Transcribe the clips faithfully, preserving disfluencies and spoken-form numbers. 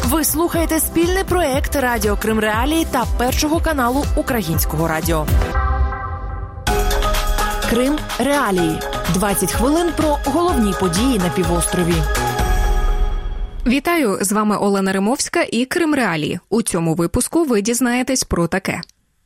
Ви слухаєте спільний проект Радіо Крим Реалії та Першого каналу Українського радіо. Крим Реалії. двадцять хвилин про головні події на півострові. Вітаю, з вами Олена Римовська і Крим Реалії. У цьому випуску ви дізнаєтесь про таке.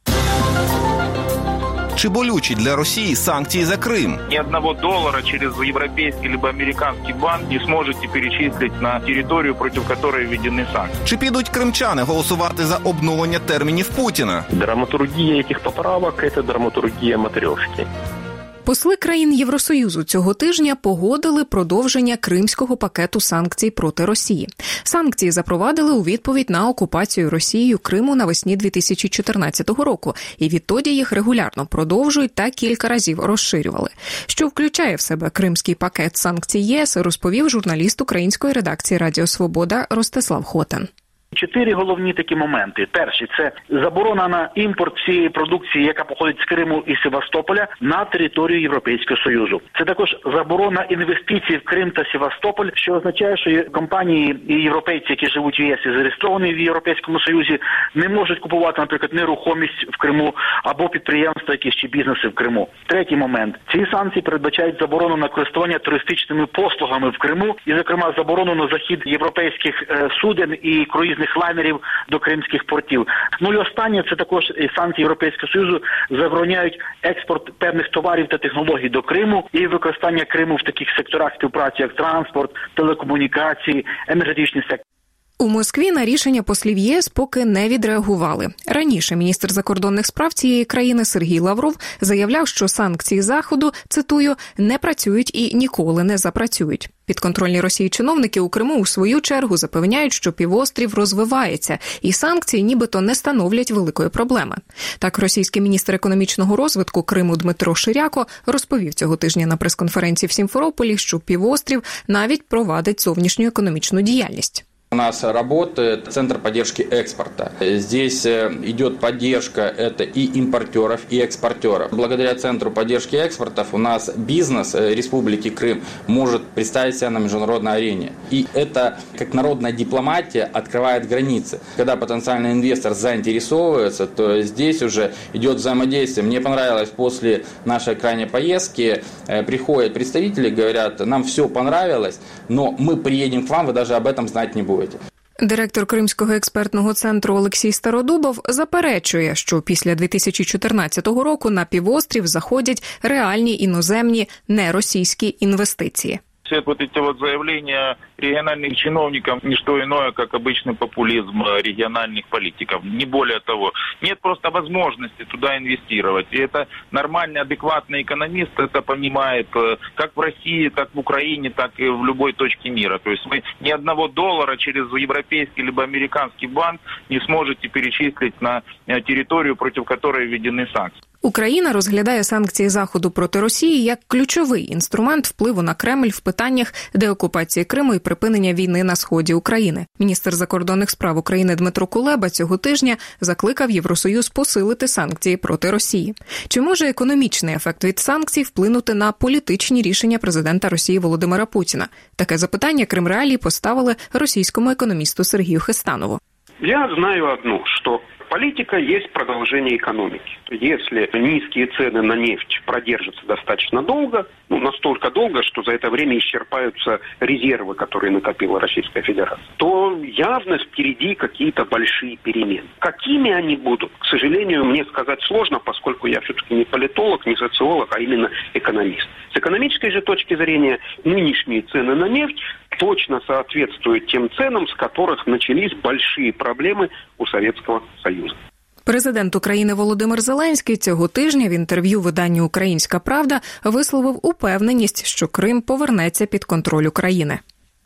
Чи болючі для Росії санкції за Крим? Ни одного доллара через европейский либо американский банк не сможете перечислить на территорию, против которой введены санкции. Чи підуть кримчани голосувати за обновлення термінів Путіна? Драматургия этих поправок – это драматургия матрешки. Посли країн Євросоюзу цього тижня погодили продовження кримського пакету санкцій проти Росії. Санкції запровадили у відповідь на окупацію Росією Криму навесні дві тисячі чотирнадцятого року, і відтоді їх регулярно продовжують та кілька разів розширювали. Що включає в себе кримський пакет санкцій ЄС, розповів журналіст української редакції Радіо Свобода Ростислав Хотин. Чотири головні такі моменти. Перший – це заборона на імпорт всієї продукції, яка походить з Криму і Севастополя, на територію Європейського Союзу. Це також заборона інвестицій в Крим та Севастополь, що означає, що компанії і європейці, які живуть в ЄС і зареєстровані в Європейському Союзі, не можуть купувати, наприклад, нерухомість в Криму або підприємства, якісь чи бізнеси в Криму. Третій момент. Ці санкції передбачають заборону на користування туристичними послугами в Криму і, зокрема, заборону на захід європейських суден і круїзних лайнерів до кримських портів. Ну і останнє, це також санкції Європейського Союзу забороняють експорт певних товарів та технологій до Криму і використання Криму в таких секторах співпраці, як транспорт, телекомунікації, енергетичний сектор. У Москві на рішення послів ЄС поки не відреагували. Раніше міністр закордонних справ цієї країни Сергій Лавров заявляв, що санкції Заходу, цитую, не працюють і ніколи не запрацюють. Підконтрольні Росії чиновники у Криму у свою чергу запевняють, що півострів розвивається, і санкції нібито не становлять великої проблеми. Так, російський міністр економічного розвитку Криму Дмитро Ширяко розповів цього тижня на прес-конференції в Сімферополі, що півострів навіть провадить зовнішню економічну діяльність. У нас работает Центр поддержки экспорта. Здесь идет поддержка это и импортеров, и экспортеров. Благодаря Центру поддержки экспортов у нас бизнес Республики Крым может представить себя на международной арене. И это, как народная дипломатия, открывает границы. Когда потенциальный инвестор заинтересовывается, то здесь уже идет взаимодействие. Мне понравилось, после нашей крайней поездки приходят представители, говорят, нам все понравилось, но мы приедем к вам, вы даже об этом знать не будете. Директор Кримського експертного центру Олексій Стародубов заперечує, що після дві тисячі чотирнадцятого року на півострів заходять реальні іноземні неросійські інвестиції. Все вот эти вот заявления региональных чиновников не что иное, как обычный популизм региональных политиков. Не более того. Нет просто возможности туда инвестировать. И это нормальный, адекватный экономист это понимает как в России, так в Украине, так и в любой точке мира. То есть вы ни одного доллара через европейский либо американский банк не сможете перечислить на территорию, против которой введены санкции. Україна розглядає санкції Заходу проти Росії як ключовий інструмент впливу на Кремль в питаннях деокупації Криму і припинення війни на сході України. Міністр закордонних справ України Дмитро Кулеба цього тижня закликав Євросоюз посилити санкції проти Росії. Чи може економічний ефект від санкцій вплинути на політичні рішення президента Росії Володимира Путіна? Таке запитання Крим Реалії поставили російському економісту Сергію Хистанову. Я знаю одну, что политика есть продолжение экономики. Если низкие цены на нефть продержатся достаточно долго, ну, настолько долго, что за это время исчерпаются резервы, которые накопила Российская Федерация, то явно впереди какие-то большие перемены. Какими они будут, к сожалению, мне сказать сложно, поскольку я все-таки не политолог, не социолог, а именно экономист. С экономической же точки зрения нынешние цены на нефть точно соответствуют тем ценам, с которых начались большие проблемы у Советского Союза. Президент України Володимир Зеленський цього тижня в інтерв'ю виданню «Українська правда» висловив упевненість, що Крим повернеться під контроль України.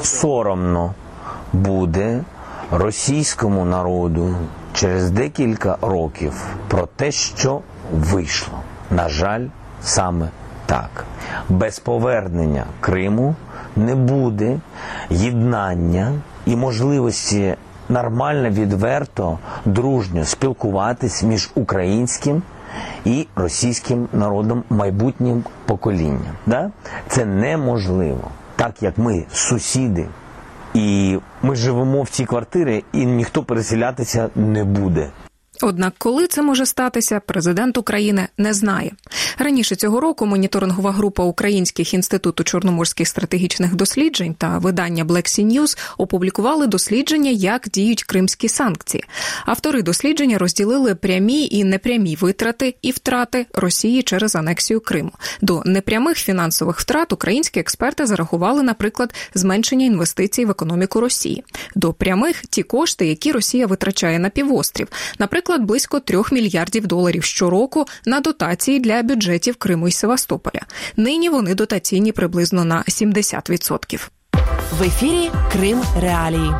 Соромно буде російському народу через декілька років про те, що вийшло. На жаль, саме так. Без повернення Криму не буде єднання і можливості нормально, відверто, дружньо спілкуватись між українським і російським народом, майбутнім поколінням. Да? Це неможливо. Так як ми сусіди І ми живемо в цій квартирі, і ніхто переселятися не буде. Однак коли це може статися, президент України не знає. Раніше цього року моніторингова група Українських інституту чорноморських стратегічних досліджень та видання Black Sea News опублікували дослідження, як діють кримські санкції. Автори дослідження розділили прямі і непрямі витрати і втрати Росії через анексію Криму. До непрямих фінансових втрат українські експерти зарахували, наприклад, зменшення інвестицій в економіку Росії. До прямих – ті кошти, які Росія витрачає на півострів. Наприклад, близько трьох мільярдів доларів щороку на дотації для бюджетів Криму і Севастополя. Нині вони дотаційні приблизно на сімдесят відсотків. В ефірі Крим Реалії.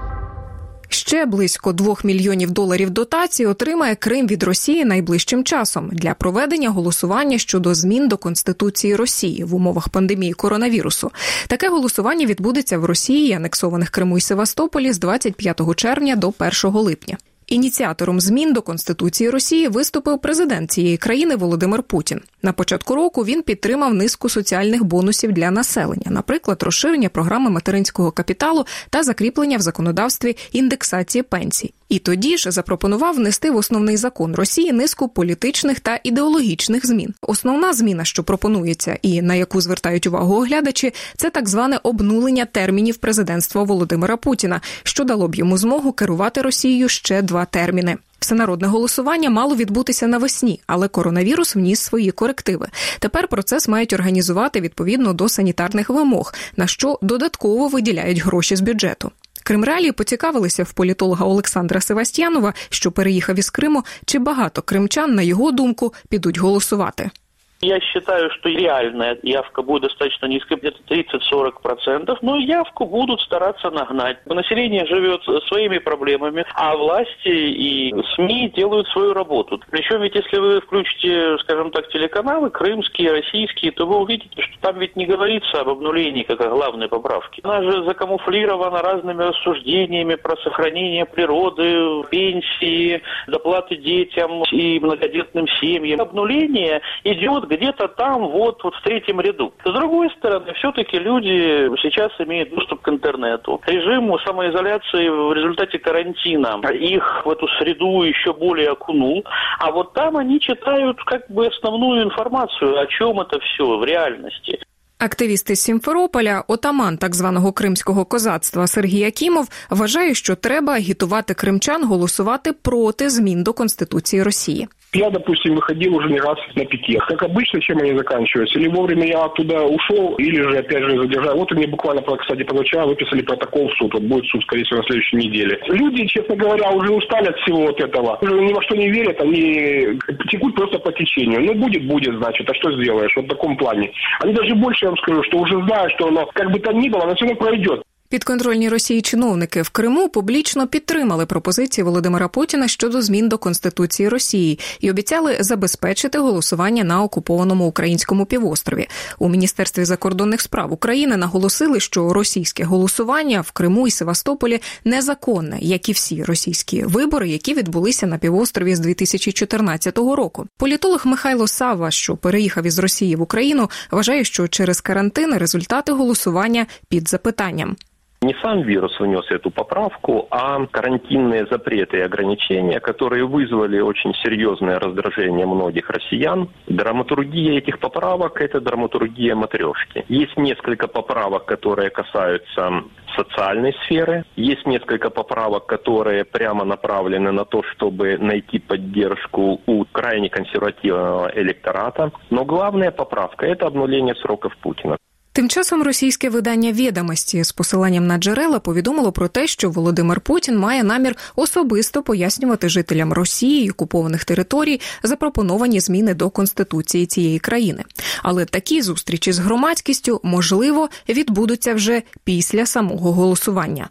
Ще близько двох мільйонів доларів дотацій отримає Крим від Росії найближчим часом для проведення голосування щодо змін до Конституції Росії в умовах пандемії коронавірусу. Таке голосування відбудеться в Росії, анексованих Криму і Севастополі, з двадцять п'ятого червня до першого липня. Ініціатором змін до Конституції Росії виступив президент цієї країни Володимир Путін. На початку року він підтримав низку соціальних бонусів для населення, наприклад, розширення програми материнського капіталу та закріплення в законодавстві індексації пенсій. І тоді ж запропонував внести в основний закон Росії низку політичних та ідеологічних змін. Основна зміна, що пропонується і на яку звертають увагу оглядачі, це так зване обнулення термінів президентства Володимира Путіна, що дало б йому змогу керувати Росією ще два терміни. Всенародне голосування мало відбутися навесні, але коронавірус вніс свої корективи. Тепер процес мають організувати відповідно до санітарних вимог, на що додатково виділяють гроші з бюджету. Крим Реалії поцікавилися в політолога Олександра Севастьянова, що переїхав із Криму, чи багато кримчан, на його думку, підуть голосувати. Я считаю, что реальная явка будет достаточно низкой, где-то тридцать-сорок процентов, но явку будут стараться нагнать. Население живет своими проблемами, а власти и СМИ делают свою работу. Причем ведь если вы включите, скажем так, телеканалы, крымские, российские, то вы увидите, что там ведь не говорится об обнулении как о главной поправке. Она же закамуфлирована разными рассуждениями про сохранение природы, пенсии, доплаты детям и многодетным семьям. Обнуление идет где-то там, вот, вот в третьем ряду. С другой стороны, все-таки люди сейчас имеют доступ к интернету. Режим самоизоляции в результате карантина их в эту среду еще более окунул. А вот там они читают как бы основную информацию, о чем это все в реальности. Активіст із Сімферополя, отаман так званого кримського козацтва Сергій Акімов, вважає, що треба агітувати кримчан голосувати проти змін до Конституції Росії. Я, допустим, выходил уже не раз на пикет. Как обычно, чем они заканчиваются? Или вовремя я оттуда ушел, или же, опять же, задержал. Вот мне буквально, кстати, позавчера выписали протокол в суд. Вот будет суд, скорее всего, на следующей неделе. Люди, честно говоря, уже устали от всего вот этого. Уже ни во что не верят, они текут просто по течению. Ну, будет, будет, значит, а что сделаешь? Вот в таком плане. Они даже больше, я вам скажу, что уже знают, что оно, как бы там ни было, оно все равно пройдет. Підконтрольні Росії чиновники в Криму публічно підтримали пропозиції Володимира Путіна щодо змін до Конституції Росії і обіцяли забезпечити голосування на окупованому українському півострові. У Міністерстві закордонних справ України наголосили, що російське голосування в Криму і Севастополі незаконне, як і всі російські вибори, які відбулися на півострові з дві тисячі чотирнадцятого року. Політолог Михайло Савва, що переїхав із Росії в Україну, вважає, що через карантин результати голосування під запитанням. Не сам вирус внес эту поправку, а карантинные запреты и ограничения, которые вызвали очень серьезное раздражение многих россиян. Драматургия этих поправок – это драматургия матрешки. Есть несколько поправок, которые касаются социальной сферы. Есть несколько поправок, которые прямо направлены на то, чтобы найти поддержку у крайне консервативного электората. Но главная поправка – это обнуление сроков Путина. Тим часом російське видання «Відомості» з посиланням на джерела повідомило про те, що Володимир Путін має намір особисто пояснювати жителям Росії і окупованих територій запропоновані зміни до Конституції цієї країни. Але такі зустрічі з громадськістю, можливо, відбудуться вже після самого голосування.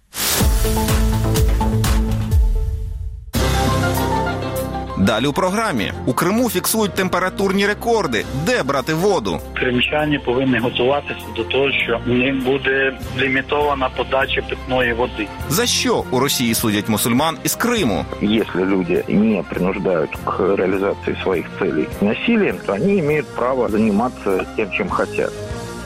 Далі у програмі. У Криму фіксують температурні рекорди. Де брати воду? Кримчані повинні готуватися до того, що в них буде лімітована подача питної води. За що у Росії судять мусульман із Криму? Якщо люди не принуждають к реалізації своїх цілей насиллям, то вони мають право займатися тим, чим хочуть.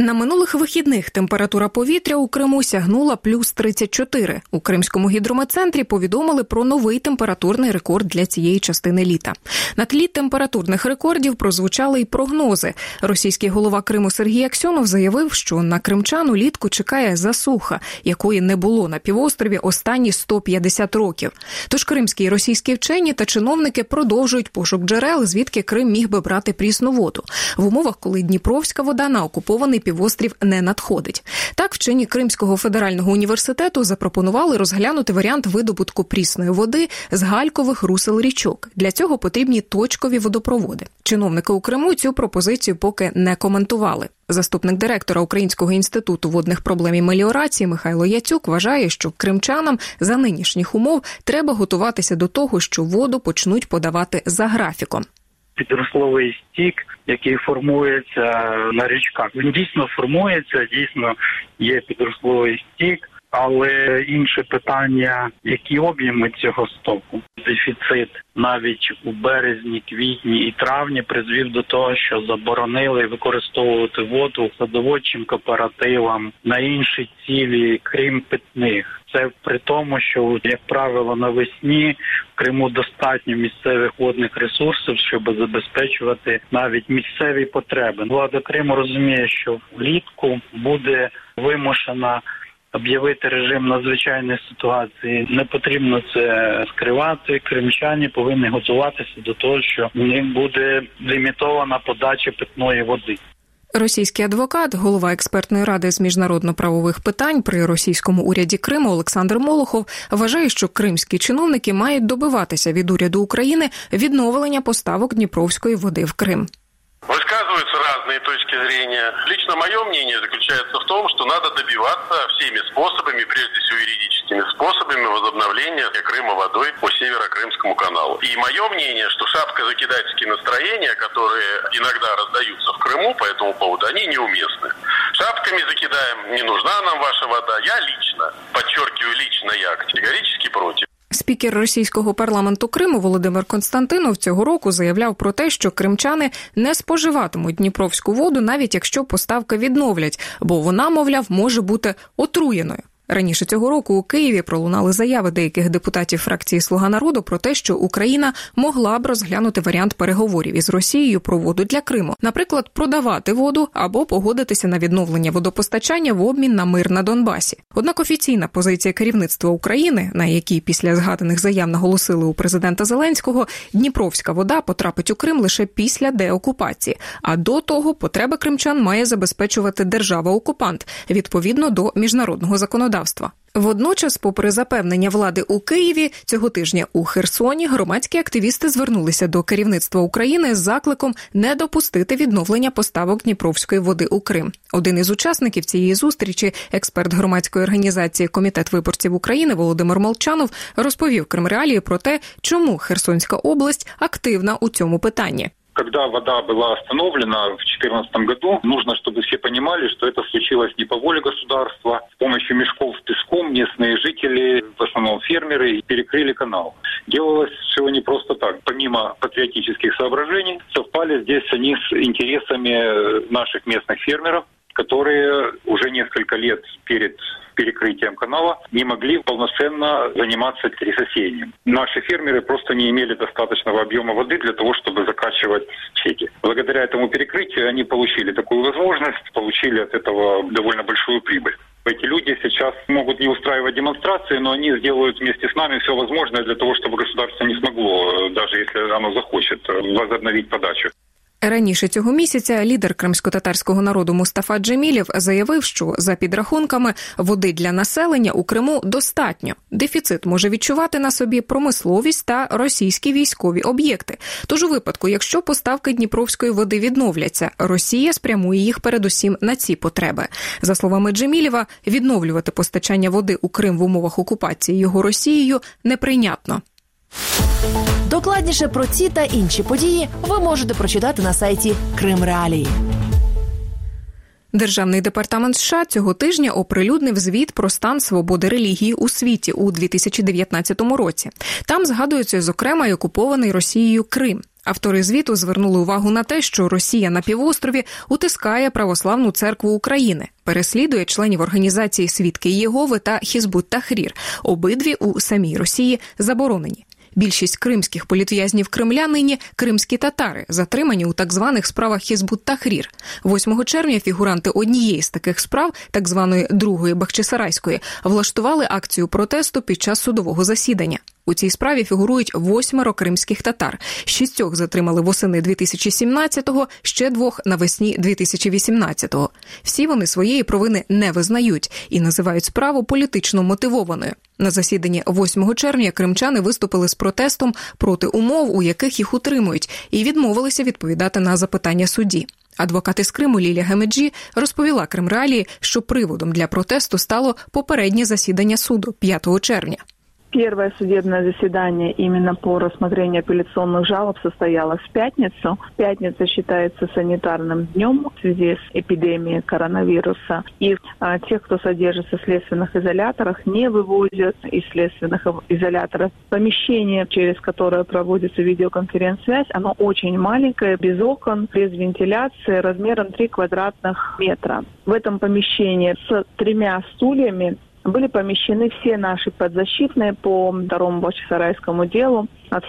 На минулих вихідних температура повітря у Криму сягнула плюс тридцять чотири. У Кримському гідрометцентрі повідомили про новий температурний рекорд для цієї частини літа. На тлі температурних рекордів прозвучали й прогнози. Російський голова Криму Сергій Аксьонов заявив, що на кримчан улітку чекає засуха, якої не було на півострові останні сто п'ятдесят років. Тож кримські і російські вчені та чиновники продовжують пошук джерел, звідки Крим міг би брати прісну воду. В умовах, коли Дніпровська вода на окупований півострів не надходить. Так, вчені Кримського федерального університету запропонували розглянути варіант видобутку прісної води з галькових русел річок. Для цього потрібні точкові водопроводи. Чиновники у Криму цю пропозицію поки не коментували. Заступник директора Українського інституту водних проблем і меліорації Михайло Яцюк вважає, що кримчанам за нинішніх умов треба готуватися до того, що воду почнуть подавати за графіком. Підрословий стік, який формується на річках. Він дійсно формується, дійсно є підрословий стік, але інше питання, які об'єми цього стоку. Дефіцит навіть у березні, квітні і травні призвів до того, що заборонили використовувати воду садоводчим кооперативам на інші цілі, крім питних. Це при тому, що, як правило, навесні в Криму достатньо місцевих водних ресурсів, щоб забезпечувати навіть місцеві потреби. Влада Криму розуміє, що влітку буде вимушена об'явити режим надзвичайної ситуації. Не потрібно це скривати. Кримчані повинні готуватися до того, що в них буде лімітована подача питної води. Російський адвокат, голова експертної ради з міжнародно-правових питань при російському уряді Криму Олександр Молохов вважає, що кримські чиновники мають добиватися від уряду України відновлення поставок дніпровської води в Крим. Высказываются разные точки зрения. Лично мое мнение заключается в том, что надо добиваться всеми способами, прежде всего юридическими способами, возобновления Крыма водой по Северо-Крымскому каналу. И мое мнение, что шапкозакидательские настроения, которые иногда раздаются в Крыму по этому поводу, они неуместны. Шапками закидаем, не нужна нам ваша вода. Я лично, подчеркиваю, лично я категорически против. Спікер російського парламенту Криму Володимир Константинов цього року заявляв про те, що кримчани не споживатимуть дніпровську воду, навіть якщо поставки відновлять, бо вона, мовляв, може бути отруєною. Раніше цього року у Києві пролунали заяви деяких депутатів фракції «Слуга народу» про те, що Україна могла б розглянути варіант переговорів із Росією про воду для Криму. Наприклад, продавати воду або погодитися на відновлення водопостачання в обмін на мир на Донбасі. Однак офіційна позиція керівництва України, на якій після згаданих заяв наголосили у президента Зеленського, дніпровська вода потрапить у Крим лише після деокупації. А до того потреби кримчан має забезпечувати держава-окупант, відповідно до міжнародного законодавства. Водночас, попри запевнення влади у Києві, цього тижня у Херсоні громадські активісти звернулися до керівництва України з закликом не допустити відновлення поставок дніпровської води у Крим. Один із учасників цієї зустрічі, експерт громадської організації «Комітет виборців України» Володимир Молчанов, розповів Кримреалії про те, чому Херсонська область активна у цьому питанні. Когда вода была остановлена в две тысячи четырнадцатом году, нужно, чтобы все понимали, что это случилось не по воле государства. С помощью мешков с песком местные жители, в основном фермеры, перекрыли канал. Делалось все не просто так. Помимо патриотических соображений, совпали здесь они с интересами наших местных фермеров, которые уже несколько лет перед перекрытием канала не могли полноценно заниматься трисосеянием. Наши фермеры просто не имели достаточного объема воды для того, чтобы закачивать сети. Благодаря этому перекрытию они получили такую возможность, получили от этого довольно большую прибыль. Эти люди сейчас могут не устраивать демонстрации, но они сделают вместе с нами все возможное для того, чтобы государство не смогло, даже если оно захочет, возобновить подачу. Раніше цього місяця лідер кримсько-татарського народу Мустафа Джемілєв заявив, що за підрахунками води для населення у Криму достатньо. Дефіцит може відчувати на собі промисловість та російські військові об'єкти. Тож у випадку, якщо поставки дніпровської води відновляться, Росія спрямує їх передусім на ці потреби. За словами Джемілєва, відновлювати постачання води у Крим в умовах окупації його Росією неприйнятно. Докладніше про ці та інші події ви можете прочитати на сайті Кримреалії. Державний департамент США цього тижня оприлюднив звіт про стан свободи релігії у світі у дві тисячі дев'ятнадцятому році. Там згадується, зокрема, й окупований Росією Крим. Автори звіту звернули увагу на те, що Росія на півострові утискає Православну церкву України, переслідує членів організації «Свідки Єгови» та «Хізбут-Тахрір». Обидві у самій Росії заборонені. Більшість кримських політв'язнів Кремля нині – кримські татари, затримані у так званих справах Хізбут-Тахрір. восьмого червня фігуранти однієї з таких справ, так званої другої Бахчисарайської, влаштували акцію протесту під час судового засідання. У цій справі фігурують восьмеро кримських татар. Шістьох затримали восени дві тисячі сімнадцятого, ще двох навесні дві тисячі вісімнадцятого. Всі вони своєї провини не визнають і називають справу політично мотивованою. На засіданні восьмого червня кримчани виступили з протестом проти умов, у яких їх утримують, і відмовилися відповідати на запитання судді. Адвокат із Криму Лілія Гамеджі розповіла Кримреалії, що приводом для протесту стало попереднє засідання суду п'ятого червня. Первое судебное заседание именно по рассмотрению апелляционных жалоб состоялось в пятницу. Пятница считается санитарным днем в связи с эпидемией коронавируса. И а, тех, кто содержится в следственных изоляторах, не вывозят из следственных изоляторов. Помещение, через которое проводится видеоконференц-связь, оно очень маленькое, без окон, без вентиляции, размером три квадратных метра. В этом помещении с тремя стульями были помещены все наши подзащитные по второму Бахчисарайскому делу,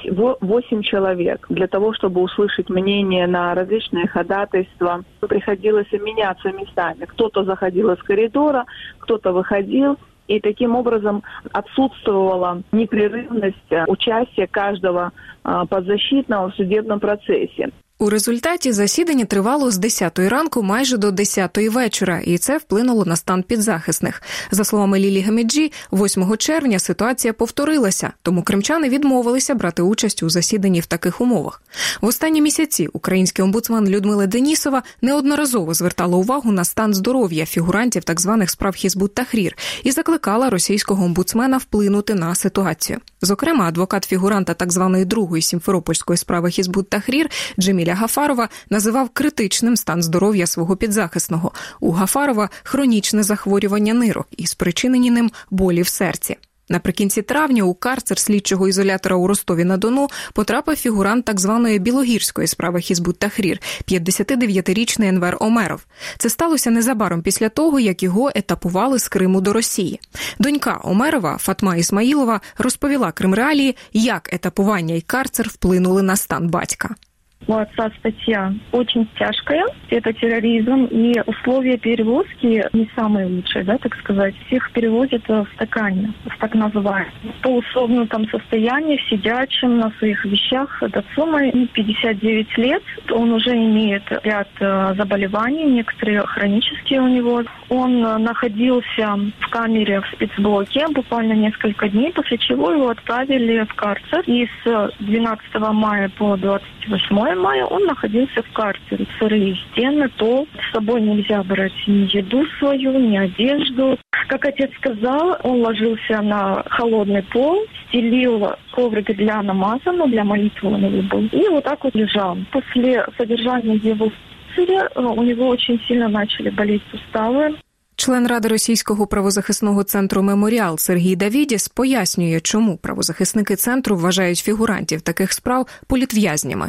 восемь человек. Для того, чтобы услышать мнение на различные ходатайства, приходилось меняться местами. Кто-то заходил из коридора, кто-то выходил. И таким образом отсутствовала непрерывность участия каждого подзащитного в судебном процессе. У результаті засідання тривало з десятої ранку майже до десятої вечора, і це вплинуло на стан підзахисних. За словами Лілі Гамеджі, восьмого червня ситуація повторилася, тому кримчани відмовилися брати участь у засіданні в таких умовах. В останні місяці український омбудсмен Людмила Денісова неодноразово звертала увагу на стан здоров'я фігурантів так званих справ Хізбут-Тахрір і закликала російського омбудсмена вплинути на ситуацію. Зокрема, адвокат фігуранта так званої другої сімферопольської справи Хізбут-Тахрір Джеміля Гафарова називав критичним стан здоров'я свого підзахисного. У Гафарова хронічне захворювання нирок і спричинені ним болі в серці. Наприкінці травня у карцер слідчого ізолятора у Ростові-на-Дону потрапив фігурант так званої білогірської справи Хізбут-Тахрір – п'ятдесятидев'ятирічний Енвер Омеров. Це сталося незабаром після того, як його етапували з Криму до Росії. Донька Омерова, Фатма Ісмаїлова, розповіла Кримреалії, як етапування і карцер вплинули на стан батька. У отца статья очень тяжкая, это терроризм, и условия перевозки не самые лучшие, да, так сказать. Всех перевозят в стакане, в так называемом. По условному там состоянии, сидячим на своих вещах. Отцу моему пятьдесят девять лет, он уже имеет ряд заболеваний, некоторые хронические у него. Он находился в камере в спецблоке буквально несколько дней, после чего его отправили в карцер. И с двенадцатого мая по двадцать восьмое мая он находился в карцере. Сырые стены, то с собой нельзя брать ни еду свою, ни одежду. Как отец сказал, он ложился на холодный пол, стелил коврик для намаза, ну, для молитвы он его был, и вот так вот лежал. После содержания его в карцере у него очень сильно начали болеть суставы. Член Ради російського правозахисного центру «Меморіал» Сергій Давідіс пояснює, чому правозахисники центру вважають фігурантів таких справ політв'язнями.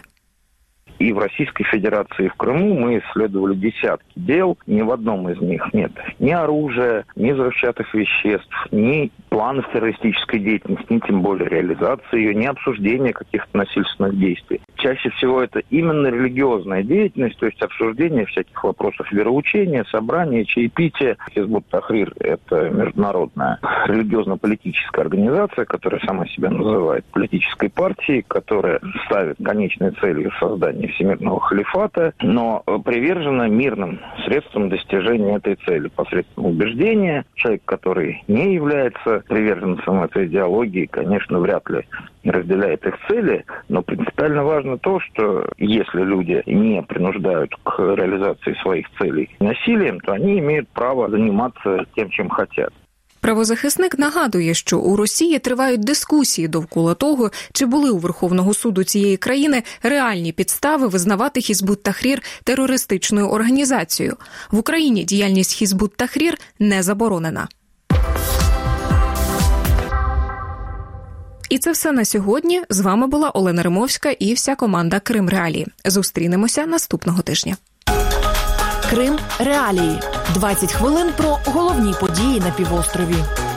И в Российской Федерации, и в Крыму мы исследовали десятки дел. Ни в одном из них нет ни оружия, ни взрывчатых веществ, ни планов террористической деятельности, ни тем более реализации ее, ни обсуждения каких-то насильственных действий. Чаще всего это именно религиозная деятельность, то есть обсуждение всяких вопросов вероучения, собрания, чаепития. Хизбут-Тахрир – это международная религиозно-политическая организация, которая сама себя называет политической партией, которая ставит конечной целью создания всемирного халифата, но привержена мирным средствам достижения этой цели посредством убеждения. Человек, который не является приверженцем этой идеологии, конечно, вряд ли разделяет их цели, но принципиально важно то, что если люди не принуждают к реализации своих целей насилием, то они имеют право заниматься тем, чем хотят. Правозахисник нагадує, що у Росії тривають дискусії довкола того, чи були у Верховного суду цієї країни реальні підстави визнавати Хізбут-Тахрір терористичною організацією. В Україні діяльність Хізбут-Тахрір не заборонена. І це все на сьогодні. З вами була Олена Римовська і вся команда Крим Реалії. Зустрінемося наступного тижня. Крим Реалії. двадцять хвилин про головні події на півострові.